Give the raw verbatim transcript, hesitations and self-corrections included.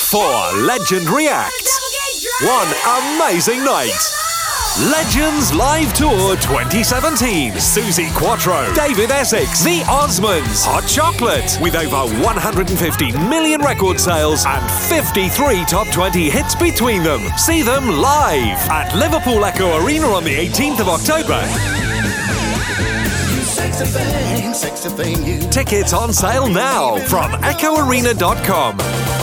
for Legend React. One amazing night. Legends Live Tour twenty seventeen. Suzi Quatro, David Essex, The Osmonds, Hot Chocolate. With over one hundred fifty million record sales and fifty-three top twenty hits between them. See them live at Liverpool Echo Arena on the eighteenth of October. Sexy thing, sexy thing, you. Tickets on sale now from echo arena dot com.